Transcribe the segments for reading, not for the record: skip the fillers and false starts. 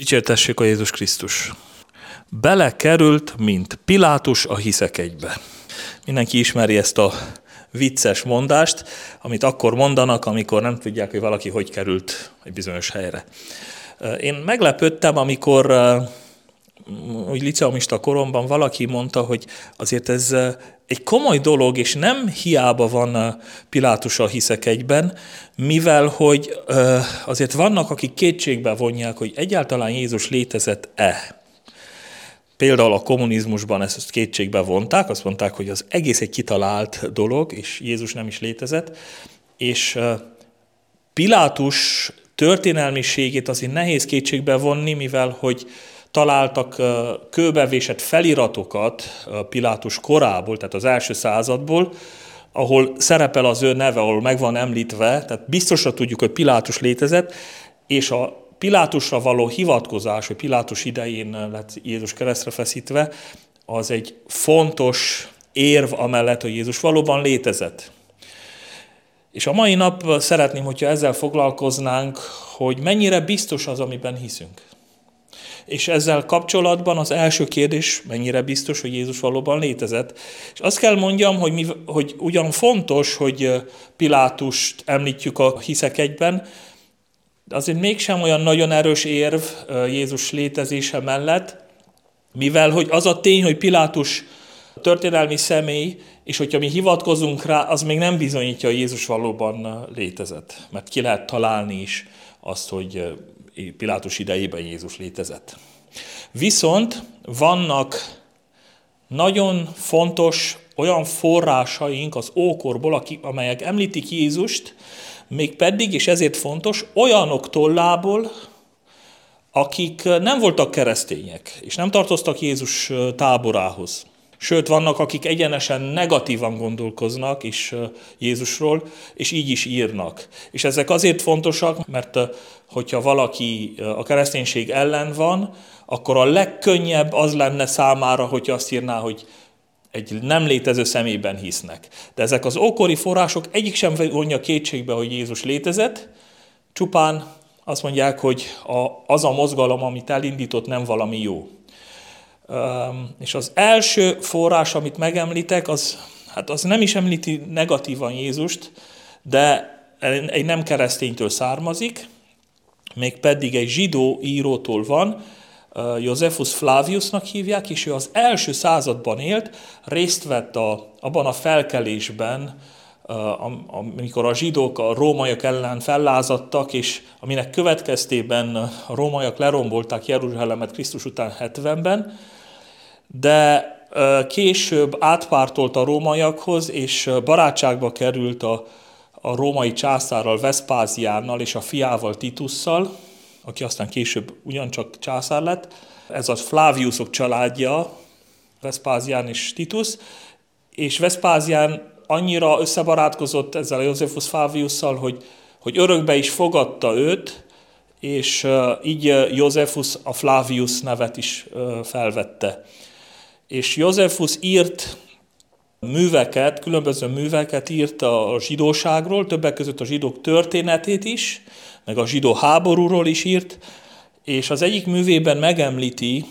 Dicsértessék a Jézus Krisztus! Belekerült, mint Pilátus a hiszekegybe. Mindenki ismeri ezt a vicces mondást, amit akkor mondanak, amikor nem tudják, hogy valaki hogy került egy bizonyos helyre. Én meglepődtem, amikor úgy liceumista koromban valaki mondta, hogy azért ez egy komoly dolog, és nem hiába van Pilátus a hiszekegyben, mivel hogy azért vannak, akik kétségbe vonják, hogy egyáltalán Jézus létezett-e. Például a kommunizmusban ezt kétségbe vonták, azt mondták, hogy az egész egy kitalált dolog, és Jézus nem is létezett, és Pilátus történelmiségét azért nehéz kétségbe vonni, mivel hogy találtak kőbevésett feliratokat Pilátus korából, tehát az első századból, ahol szerepel az ő neve, ahol meg van említve, tehát biztosra tudjuk, hogy Pilátus létezett, és a Pilátusra való hivatkozás, hogy Pilátus idején lett Jézus keresztre feszítve, az egy fontos érv amellett, hogy Jézus valóban létezett. És a mai nap szeretném, hogyha ezzel foglalkoznánk, hogy mennyire biztos az, amiben hiszünk. És ezzel kapcsolatban az első kérdés, mennyire biztos, hogy Jézus valóban létezett. És azt kell mondjam, hogy ugyan fontos, hogy Pilátust említjük a hiszekegyben, de azért mégsem olyan nagyon erős érv Jézus létezése mellett, mivel hogy az a tény, hogy Pilátus történelmi személy, és hogyha mi hivatkozunk rá, az még nem bizonyítja, hogy Jézus valóban létezett. Mert ki lehet találni is azt, hogy Pilátus idejében Jézus létezett. Viszont vannak nagyon fontos olyan forrásaink az ókorból, amelyek említik Jézust, mégpedig, és ezért fontos, olyanok tollából, akik nem voltak keresztények, és nem tartoztak Jézus táborához. Sőt, vannak, akik egyenesen negatívan gondolkoznak is Jézusról, és így is írnak. És ezek azért fontosak, mert hogyha valaki a kereszténység ellen van, akkor a legkönnyebb az lenne számára, hogyha azt írná, hogy egy nem létező személyben hisznek. De ezek az ókori források egyik sem vonja kétségbe, hogy Jézus létezett, csupán azt mondják, hogy az a mozgalom, amit elindított, nem valami jó. És az első forrás, amit megemlítek, az nem is említi negatívan Jézust, de egy nem kereszténytől származik, mégpedig egy zsidó írótól van, Josephus Flaviusnak hívják, és ő az első században élt, részt vett abban a felkelésben, amikor a zsidók a rómaiak ellen fellázadtak, és aminek következtében a rómaiak lerombolták Jeruzsálemet Krisztus után 70-ben, de később átpártolt a rómaiakhoz, és barátságba került a római császárral, Veszpáziánnal és a fiával Titusszal, aki aztán később ugyancsak császár lett. Ez a Flaviusok családja, Veszpázián és Titus, és Veszpázián annyira összebarátkozott ezzel a Josephus Flaviusszal, hogy örökbe is fogadta őt, és így Josephus a Flavius nevet is felvette. És Josephus írt műveket, különböző műveket írt a zsidóságról, többek között a zsidók történetét is, meg a zsidó háborúról is írt, és az egyik művében megemlíti,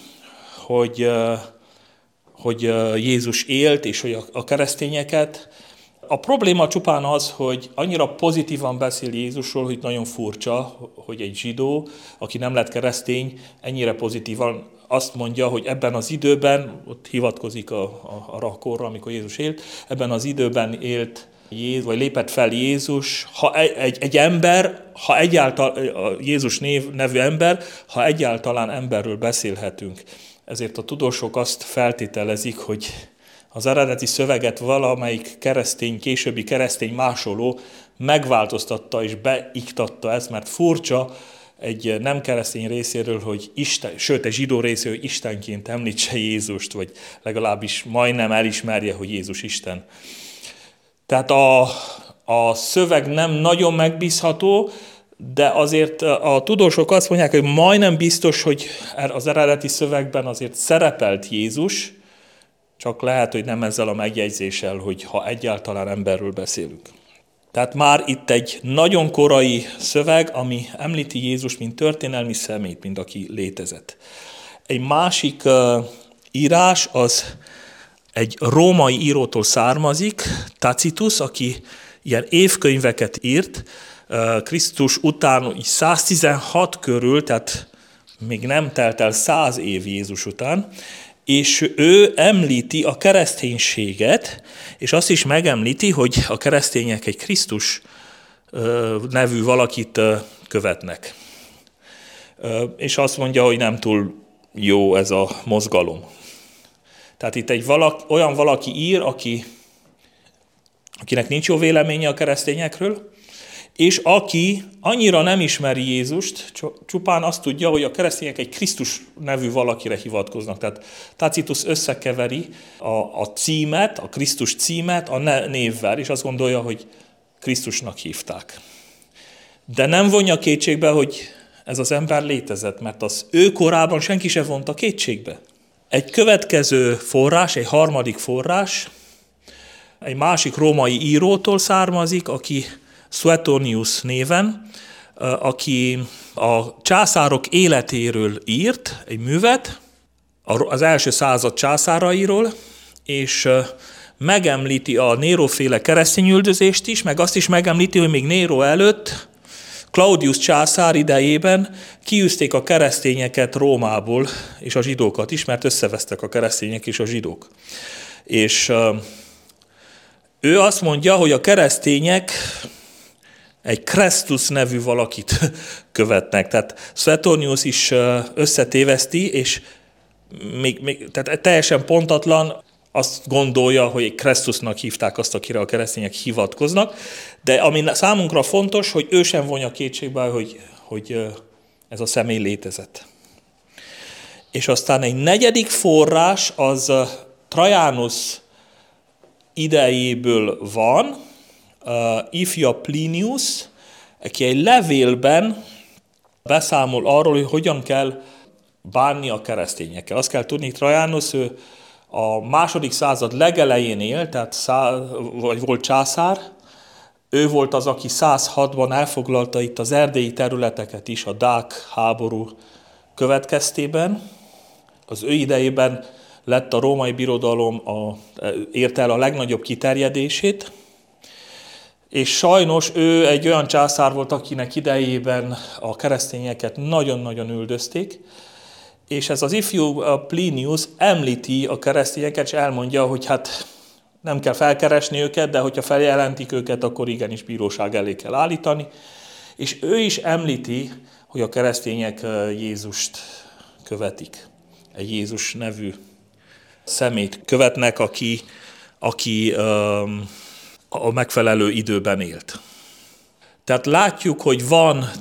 hogy Jézus élt, és hogy a keresztényeket. A probléma csupán az, hogy annyira pozitívan beszél Jézusról, hogy nagyon furcsa, hogy egy zsidó, aki nem lett keresztény, ennyire pozitívan azt mondja, hogy ebben az időben, ott hivatkozik arra a korra, amikor Jézus élt, ebben az időben élt Jézus, vagy lépett fel Jézus, ha egy ember, ha egyáltalán Jézus nevű ember, ha egyáltalán emberről beszélhetünk. Ezért a tudósok azt feltételezik, hogy az eredeti szöveget valamelyik későbbi keresztény másoló megváltoztatta és beiktatta ezt, mert furcsa egy nem keresztény részéről, hogy Isten, sőt egy zsidó részéről, hogy Istenként említse Jézust, vagy legalábbis majdnem elismerje, hogy Jézus Isten. Tehát a szöveg nem nagyon megbízható, de azért a tudósok azt mondják, hogy majdnem biztos, hogy az eredeti szövegben azért szerepelt Jézus, csak lehet, hogy nem ezzel a megjegyzéssel, hogy ha egyáltalán emberről beszélünk. Tehát már itt egy nagyon korai szöveg, ami említi Jézus, mint történelmi személyt, mint aki létezett. Egy másik írás az egy római írótól származik, Tacitus, aki ilyen évkönyveket írt, Krisztus után 116 körül, tehát még nem telt el 100 év Jézus után, és ő említi a kereszténységet, és azt is megemlíti, hogy a keresztények egy Krisztus nevű valakit követnek. És azt mondja, hogy nem túl jó ez a mozgalom. Tehát itt olyan valaki ír, akinek nincs jó véleménye a keresztényekről, és aki annyira nem ismeri Jézust, csupán azt tudja, hogy a keresztények egy Krisztus nevű valakire hivatkoznak. Tehát Tacitus összekeveri a címet, a Krisztus címet a névvel, és azt gondolja, hogy Krisztusnak hívták. De nem vonja kétségbe, hogy ez az ember létezett, mert az ő korában senki se vonta kétségbe. Egy következő forrás, egy harmadik forrás, egy másik római írótól származik, aki Suetonius néven, aki a császárok életéről írt egy művet, az első század császárairól, és megemlíti a Néró-féle keresztényüldözést is, meg azt is megemlíti, hogy még Néró előtt, Claudius császár idejében kiűzték a keresztényeket Rómából, és a zsidókat is, mert összevesztek a keresztények és a zsidók. És ő azt mondja, hogy a keresztények egy Kristus nevű valakit követnek. Tehát Suetonius is összetéveszti, és tehát teljesen pontatlan, azt gondolja, hogy Krisztusnak hívták azt, akire a keresztények hivatkoznak, de ami számunkra fontos, hogy ő sem vonja kétségbe, hogy ez a személy létezett. És aztán egy negyedik forrás, az Trajanus idejéből van, ifja Plinius, aki egy levélben beszámol arról, hogy hogyan kell bánni a keresztényekkel. Azt kell tudni, Trajanus ő a második század legelején élt, vagy volt császár. Ő volt az, aki 106-ban elfoglalta itt az erdélyi területeket is a dák háború következtében. Az ő idejében lett a római birodalom, érte el a legnagyobb kiterjedését, és sajnos ő egy olyan császár volt, akinek idejében a keresztényeket nagyon-nagyon üldözték, és ez az ifjú Plinius említi a keresztényeket, és elmondja, hogy hát nem kell felkeresni őket, de hogyha feljelentik őket, akkor igenis bíróság elé kell állítani. És ő is említi, hogy a keresztények Jézust követik. Egy Jézus nevű szemét követnek, aki a megfelelő időben élt. Tehát látjuk, hogy van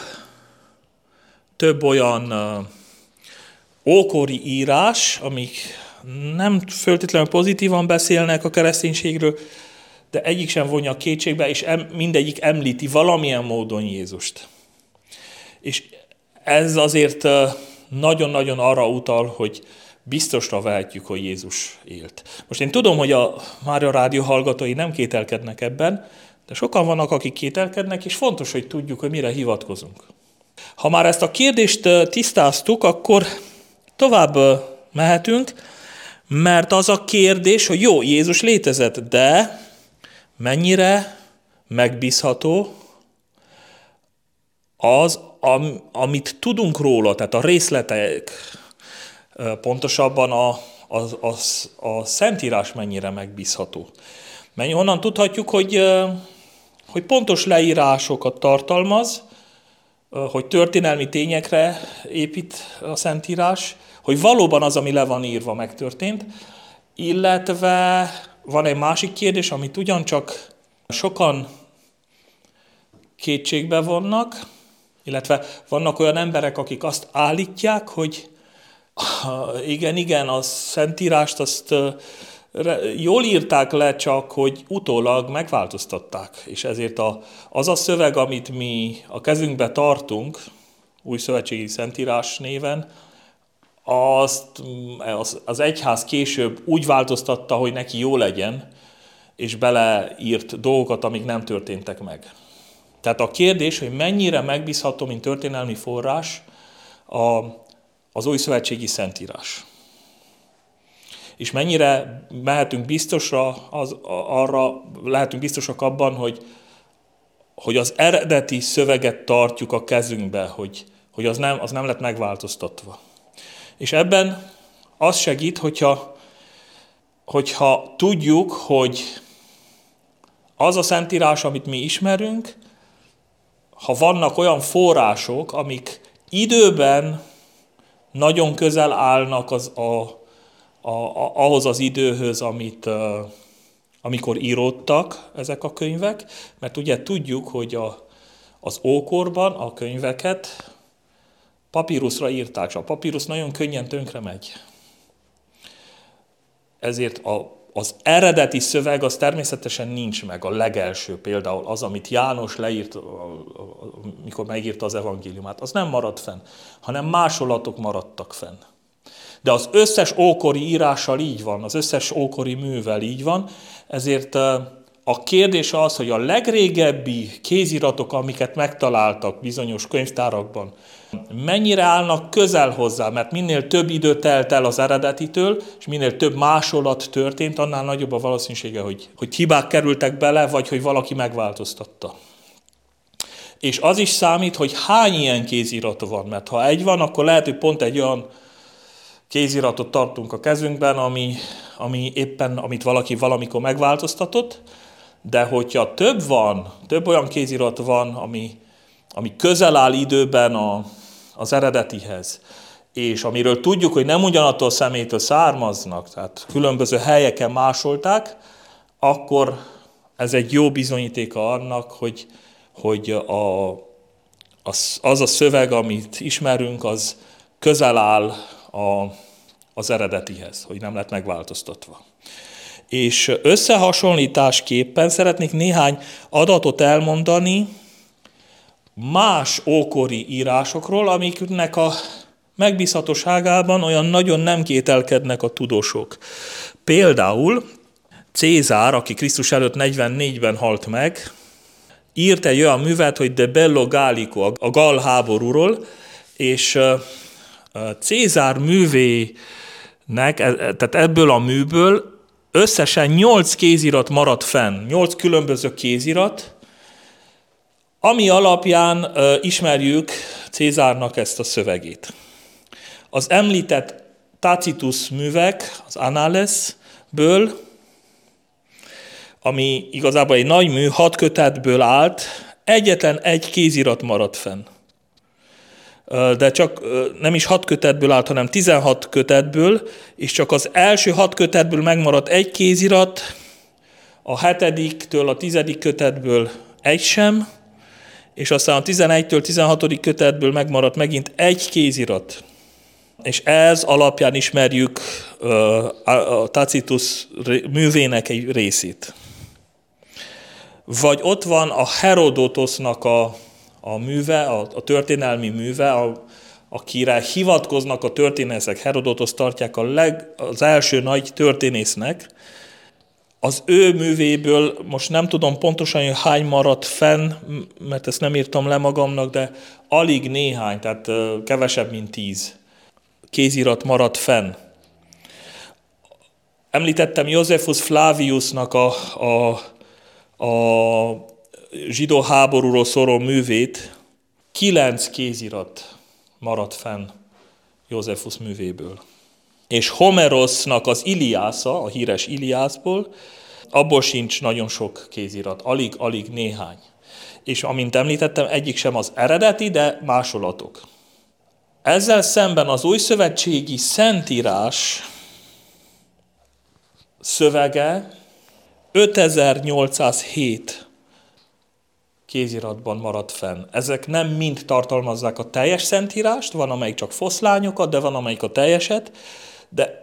több olyan ókori írás, amik nem feltétlenül pozitívan beszélnek a kereszténységről, de egyik sem vonja kétségbe, és mindegyik említi valamilyen módon Jézust. És ez azért nagyon-nagyon arra utal, hogy biztosra vehetjük, hogy Jézus élt. Most én tudom, hogy a Mária Rádió hallgatói nem kételkednek ebben, de sokan vannak, akik kételkednek, és fontos, hogy tudjuk, hogy mire hivatkozunk. Ha már ezt a kérdést tisztáztuk, akkor tovább mehetünk, mert az a kérdés, hogy jó, Jézus létezett, de mennyire megbízható az, amit tudunk róla, tehát a részletek, pontosabban a Szentírás mennyire megbízható. Honnan tudhatjuk, hogy pontos leírásokat tartalmaz, hogy történelmi tényekre épít a Szentírás, hogy valóban az, ami le van írva, megtörtént, illetve van egy másik kérdés, amit ugyancsak sokan kétségbe vonnak, illetve vannak olyan emberek, akik azt állítják, hogy igen, a Szentírást azt jól írták le, csak hogy utólag megváltoztatták. És ezért az a szöveg, amit mi a kezünkbe tartunk, Új Szövetségi Szentírás néven, az egyház később úgy változtatta, hogy neki jó legyen, és beleírt dolgokat, amik nem történtek meg. Tehát a kérdés, hogy mennyire megbízható, mint történelmi forrás az Újszövetségi Szentírás. És mennyire mehetünk biztosra, arra lehetünk biztosak abban, hogy az eredeti szöveget tartjuk a kezünkbe, hogy az nem lett megváltoztatva. És ebben az segít, hogyha tudjuk, hogy az a Szentírás, amit mi ismerünk, ha vannak olyan források, amik időben nagyon közel állnak ahhoz az időhöz, amikor íródtak ezek a könyvek, mert ugye tudjuk, hogy az ókorban a könyveket papíruszra írták, és a papírusz nagyon könnyen tönkre megy. Ezért az eredeti szöveg az természetesen nincs meg, a legelső például az, amit János leírt, mikor megírta az evangéliumát, az nem maradt fenn, hanem másolatok maradtak fenn. De az összes ókori írással így van, az összes ókori művel így van, ezért a kérdés az, hogy a legrégebbi kéziratok, amiket megtaláltak bizonyos könyvtárakban, mennyire állnak közel hozzá, mert minél több idő telt el az eredetitől, és minél több másolat történt, annál nagyobb a valószínűsége, hogy hibák kerültek bele, vagy hogy valaki megváltoztatta. És az is számít, hogy hány ilyen kézirat van, mert ha egy van, akkor lehet, hogy pont egy olyan kéziratot tartunk a kezünkben, amit valaki valamikor megváltoztatott, de hogyha több olyan kézirat van, ami közel áll időben az eredetihez, és amiről tudjuk, hogy nem ugyanattól a személytől származnak, tehát különböző helyeken másolták, akkor ez egy jó bizonyítéka annak, hogy az a szöveg, amit ismerünk, az közel áll az eredetihez, hogy nem lett megváltoztatva. És összehasonlításképpen szeretnék néhány adatot elmondani más ókori írásokról, amiknek a megbízhatóságában olyan nagyon nem kételkednek a tudósok. Például Cézár, aki Krisztus előtt 44-ben halt meg, írt egy olyan művet, hogy De Bello Gallico, a gall háborúról, és Cézár művének, tehát ebből a műből összesen 8 kézirat maradt fenn, 8 különböző kézirat, ami alapján ismerjük Cézárnak ezt a szövegét. Az említett Tacitus művek, az Annalesből, ami igazából egy nagy mű, 6 kötetből állt, egyetlen egy kézirat maradt fenn. De csak nem is 6 kötetből állt, hanem 16 kötetből, és csak az első 6 kötetből megmaradt egy kézirat, a 7-től a 10. kötetből egy sem, és aztán a 11-től 16. kötetből megmaradt megint egy kézirat. És ez alapján ismerjük a Tacitus művének egy részét. Vagy ott van a Herodotosnak a műve, a történelmi műve, akire hivatkoznak a történészek. Herodotos tartják az első nagy történésznek. Az ő művéből most nem tudom pontosan, hogy hány maradt fenn, mert ezt nem írtam le magamnak, de alig néhány, tehát kevesebb, mint 10 kézirat maradt fenn. Említettem Josephus Flaviusnak a zsidó háborúról szóló művét, 9 kézirat maradt fenn Josephus művéből. És Homerosnak az Iliásza, a híres Iliászból, abból sincs nagyon sok kézirat, alig néhány. És amint említettem, egyik sem az eredeti, de másolatok. Ezzel szemben az újszövetségi Szentírás szövege 5807 kéziratban maradt fenn. Ezek nem mind tartalmazzák a teljes Szentírást, van amelyik csak foszlányokat, de van amelyik a teljeset, de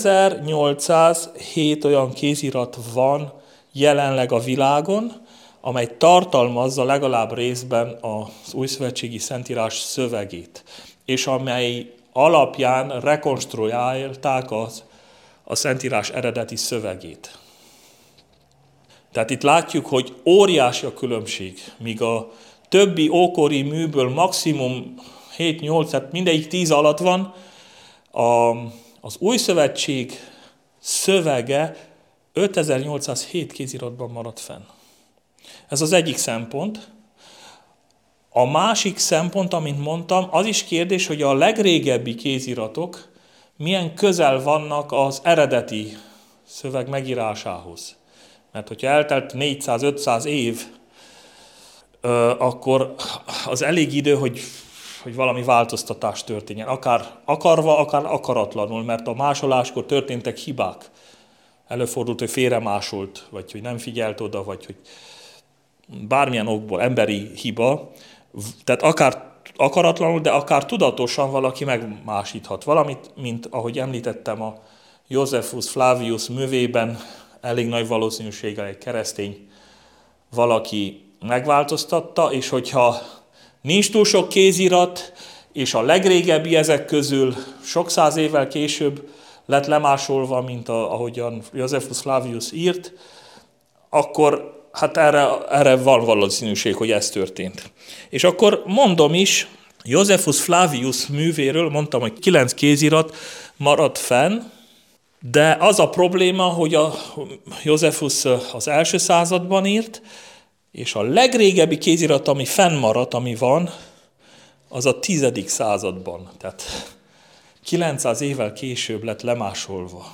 5807 olyan kézirat van jelenleg a világon, amely tartalmazza legalább részben az újszövetségi Szentírás szövegét, és amely alapján rekonstruálták a Szentírás eredeti szövegét. Tehát itt látjuk, hogy óriási a különbség, míg a többi ókori műből maximum 7-8, tehát mindegyik 10 alatt van, az Új Szövetség szövege 5807 kéziratban maradt fenn. Ez az egyik szempont. A másik szempont, amint mondtam, az is kérdés, hogy a legrégebbi kéziratok milyen közel vannak az eredeti szöveg megírásához. Mert hogyha eltelt 400-500 év, akkor az elég idő, hogy valami változtatás történjen. Akár akarva, akár akaratlanul, mert a másoláskor történtek hibák. Előfordult, hogy félremásolt, vagy hogy nem figyelt oda, vagy hogy bármilyen okból emberi hiba. Tehát akár akaratlanul, de akár tudatosan valaki megmásíthat valamit, mint ahogy említettem a Josephus Flavius művében, elég nagy valószínűséggel egy keresztény valaki megváltoztatta, és hogyha nincs túl sok kézirat, és a legrégebbi ezek közül sok száz évvel később lett lemásolva, mint ahogyan Josephus Flavius írt, akkor hát erre van valószínűség, hogy ez történt. És akkor mondom is, Josephus Flavius művéről mondtam, hogy 9 kézirat maradt fenn, de az a probléma, hogy a Josephus az első században írt, és a legrégebbi kézirat, ami fennmaradt, ami van, az a 10. században. Tehát 900 évvel később lett lemásolva.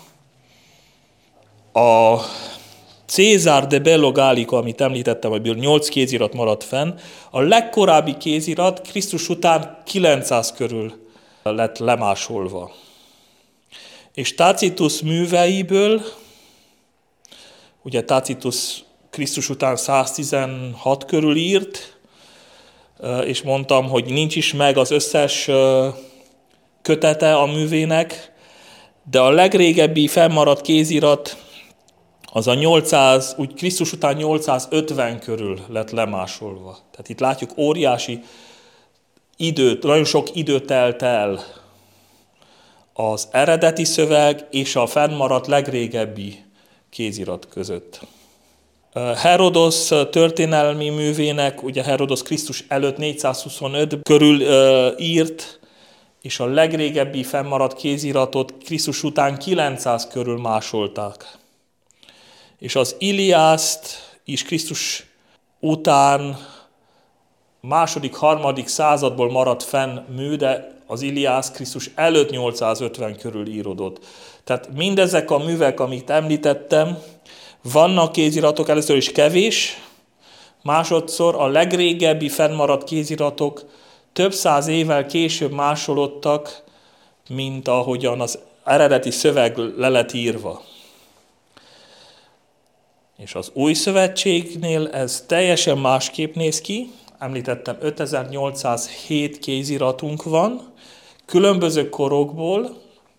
A César de Bello Gallico, amit említettem, amiből 8 kézirat maradt fenn, a legkorábbi kézirat Krisztus után 900 körül lett lemásolva. És Tacitus műveiből, ugye Tacitus Krisztus után 116 körül írt, és mondtam, hogy nincs is meg az összes kötete a művének, de a legrégebbi fennmaradt kézirat az a 800, úgy Krisztus után 850 körül lett lemásolva. Tehát itt látjuk óriási időt, nagyon sok idő telt el az eredeti szöveg és a fennmaradt legrégebbi kézirat között. Herodosz történelmi művének, ugye Herodosz Krisztus előtt 425 körül írt, és a legrégebbi fennmaradt kéziratot Krisztus után 900 körül másolták. És az Iliászt is Krisztus után második-harmadik századból maradt fenn mű, de az Iliász Krisztus előtt 850 körül íródott. Tehát mindezek a művek, amit említettem, vannak kéziratok, először is kevés, másodszor a legrégebbi fennmaradt kéziratok több száz évvel később másolódtak, mint ahogyan az eredeti szöveg le lett írva. És az Új Szövetségnél ez teljesen másképp néz ki. Említettem, 5807 kéziratunk van, különböző korokból.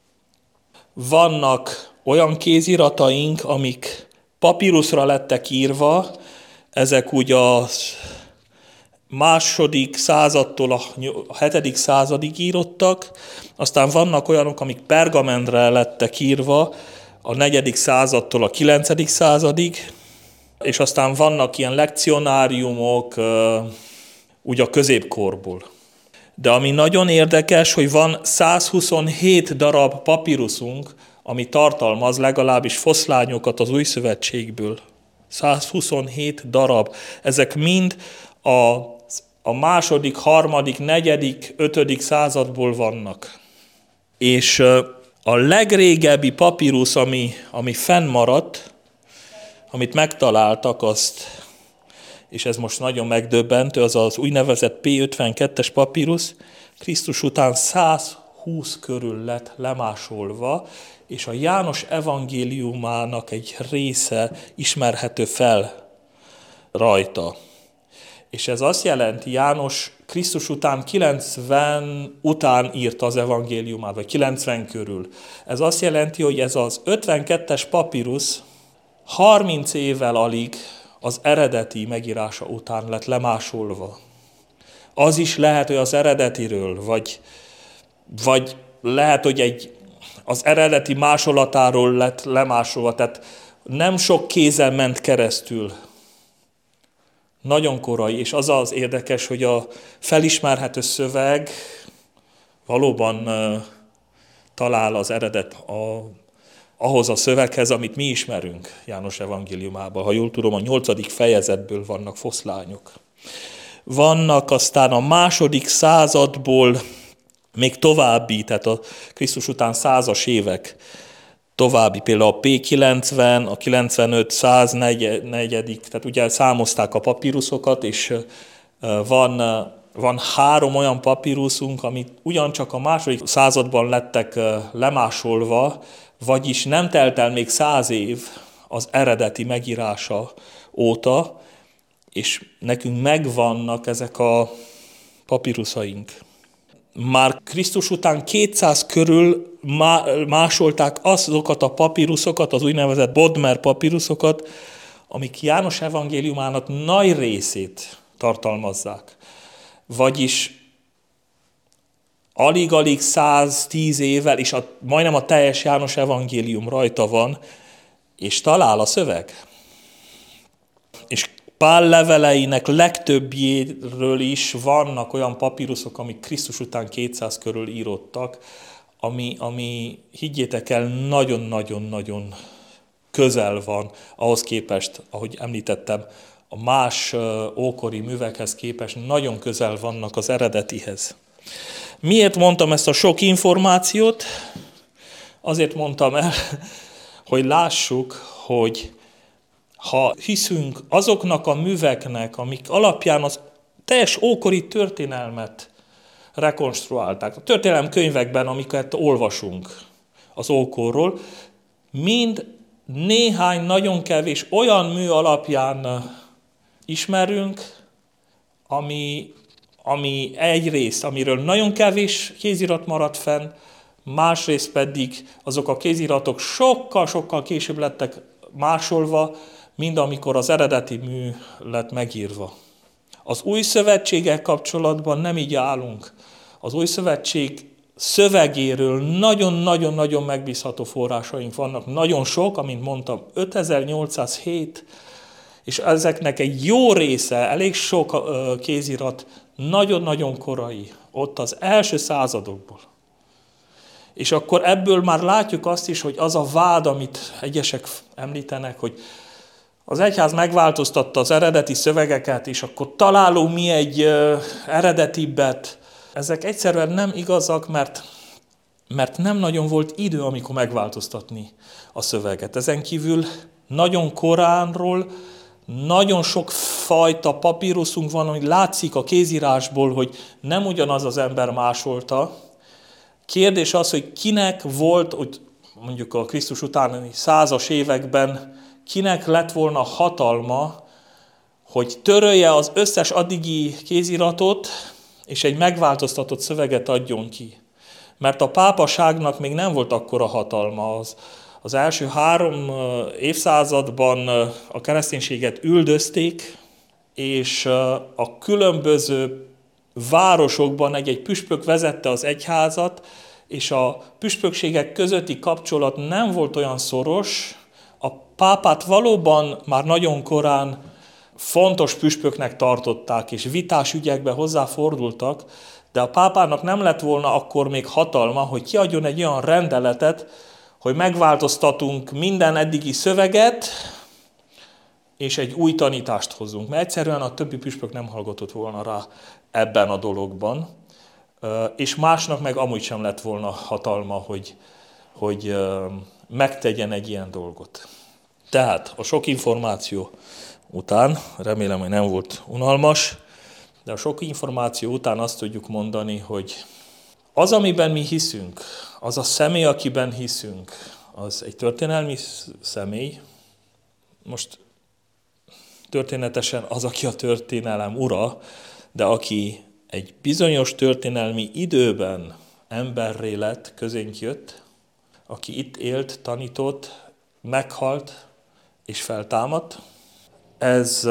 Vannak olyan kézirataink, amik papíruszra lettek írva, ezek úgy a második századtól a 7. századig írottak, aztán vannak olyanok, amik pergamentre lettek írva, a 4. századtól a 9. századig, és aztán vannak ilyen lekcionáriumok úgy a középkorból. De ami nagyon érdekes, hogy van 127 darab papíruszunk, ami tartalmaz legalábbis foszlányokat az Új Szövetségből. 127 darab. Ezek mind a második, harmadik, negyedik, 5. századból vannak. És a legrégebbi papírusz, ami fennmaradt, amit megtaláltak, és ez most nagyon megdöbbentő, az az úgynevezett P52-es papírusz, Krisztus után 120 körül lett lemásolva, és a János evangéliumának egy része ismerhető fel rajta. És ez azt jelenti, János Krisztus után 90 után írta az evangéliumát, vagy 90 körül. Ez azt jelenti, hogy ez az 52-es papírusz 30 évvel alig az eredeti megírása után lett lemásolva. Az is lehet, hogy az eredetiről, vagy lehet, hogy az eredeti másolatáról lett lemásolva. Tehát Nem sok kézen ment keresztül. Nagyon korai, és az az érdekes, hogy a felismerhető szöveg valóban talál az eredet ahhoz a szöveghez, amit mi ismerünk János evangéliumában. Ha jól tudom, a 8. fejezetből vannak foszlányok. Vannak aztán a 2. századból még további, tehát a Krisztus után 100-as évek további, például a P90, a 95, 104, tehát ugye számozták a papíruszokat, és van 3 olyan papíruszunk, amit ugyancsak a 2. században lettek lemásolva, vagyis nem telt el még 100 év az eredeti megírása óta, és nekünk megvannak ezek a papíruszaink. Már Krisztus után 200 körül másolták azokat a papíruszokat, az úgynevezett Bodmer papíruszokat, amik János evangéliumának nagy részét tartalmazzák. Vagyis alig-alig 110 évvel, és majdnem a teljes János evangélium rajta van, és talál a szöveg. És Pál leveleinek legtöbbjéről is vannak olyan papíruszok, amik Krisztus után 200 körül írottak, ami higgyétek el, nagyon-nagyon-nagyon közel van ahhoz képest, ahogy említettem, a más ókori művekhez képest nagyon közel vannak az eredetihez. Miért mondtam ezt a sok információt? Azért mondtam el, hogy lássuk, hogy ha hiszünk azoknak a műveknek, amik alapján az teljes ókori történelmet rekonstruálták, a történelem könyvekben, amiket olvasunk az ókorról, mind néhány nagyon kevés olyan mű alapján ismerünk, ami egyrészt, amiről nagyon kevés kézirat maradt fenn, másrészt pedig azok a kéziratok sokkal-sokkal később lettek másolva, mind amikor az eredeti mű lett megírva. Az új szövetséggel kapcsolatban nem így állunk. Az új szövetség szövegéről nagyon-nagyon-nagyon megbízható forrásaink vannak. Nagyon sok, amint mondtam, 5807, és ezeknek egy jó része, elég sok kézirat nagyon-nagyon korai, ott az első századokból. És akkor ebből már látjuk azt is, hogy az a vád, amit egyesek említenek, hogy az egyház megváltoztatta az eredeti szövegeket, és akkor találunk mi egy eredetibbet. Ezek egyszerűen nem igazak, mert nem nagyon volt idő, amikor megváltoztatni a szöveget. Ezen kívül nagyon koránról nagyon sok fajta papíruszunk van, ami látszik a kézírásból, hogy nem ugyanaz az ember másolta. Kérdés az, hogy kinek volt, hogy mondjuk a Krisztus utáni 100-as években, kinek lett volna hatalma, hogy törölje az összes addigi kéziratot, és egy megváltoztatott szöveget adjon ki. Mert a pápaságnak még nem volt akkora hatalma. Az első 3 évszázadban a kereszténységet üldözték, és a különböző városokban egy püspök vezette az egyházat, és a püspökségek közötti kapcsolat nem volt olyan szoros. A pápát valóban már nagyon korán fontos püspöknek tartották, és vitás ügyekbe hozzáfordultak, de a pápának nem lett volna akkor még hatalma, hogy kiadjon egy olyan rendeletet, hogy megváltoztatunk minden eddigi szöveget, és egy új tanítást hozunk. Mert egyszerűen a többi püspök nem hallgatott volna rá ebben a dologban, és másnak meg amúgy sem lett volna hatalma, hogy megtegyen egy ilyen dolgot. Tehát a sok információ után, remélem, hogy nem volt unalmas, de a sok információ után azt tudjuk mondani, hogy az, amiben mi hiszünk, az a személy, akiben hiszünk, az egy történelmi személy. Most történetesen az, aki a történelem ura, de aki egy bizonyos történelmi időben emberré lett, közénk jött, aki itt élt, tanított, meghalt és feltámadt. Ez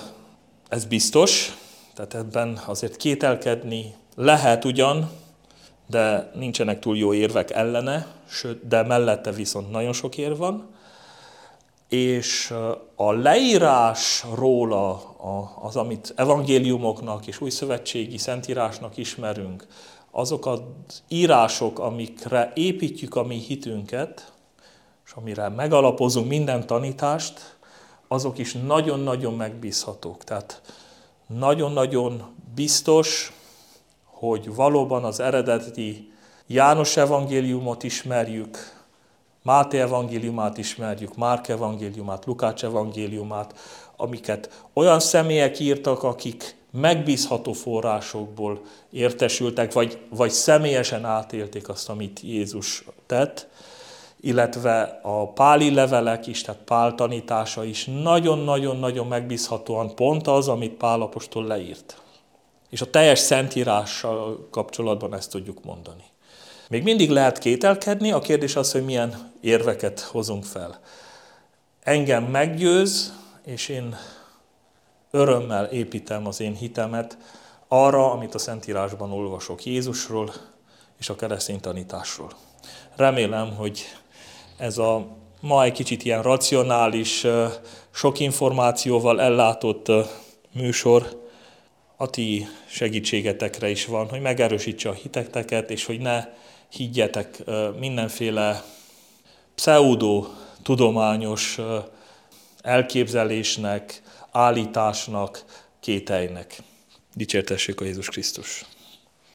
biztos, tehát ebben azért kételkedni lehet ugyan, de nincsenek túl jó érvek ellene, sőt, de mellette viszont nagyon sok érv van. és a leírás róla, az, amit evangéliumoknak és újszövetségi szentírásnak ismerünk, azok az írások, amikre építjük a mi hitünket, és amire megalapozunk minden tanítást, azok is nagyon-nagyon megbízhatók. Tehát nagyon-nagyon biztos, hogy valóban az eredeti János evangéliumot ismerjük, Máté evangéliumát ismerjük, Márk evangéliumát, Lukács evangéliumát, amiket olyan személyek írtak, akik megbízható forrásokból értesültek, vagy személyesen átélték azt, amit Jézus tett, illetve a páli levelek is, tehát Pál tanítása is nagyon-nagyon-nagyon megbízhatóan pont az, amit Pál apostol leírt. És a teljes szentírással kapcsolatban ezt tudjuk mondani. Még mindig lehet kételkedni, a kérdés az, hogy milyen érveket hozunk fel. Engem meggyőz, és én örömmel építem az én hitemet arra, amit a Szentírásban olvasok Jézusról és a keresztény tanításról. Remélem, hogy ez a ma egy kicsit ilyen racionális, sok információval ellátott műsor a ti segítségetekre is van, hogy megerősítse a hiteteket, és hogy ne higgyetek mindenféle pseudo-tudományos elképzelésnek, állításnak, kételynek. Dicsértessék a Jézus Krisztus!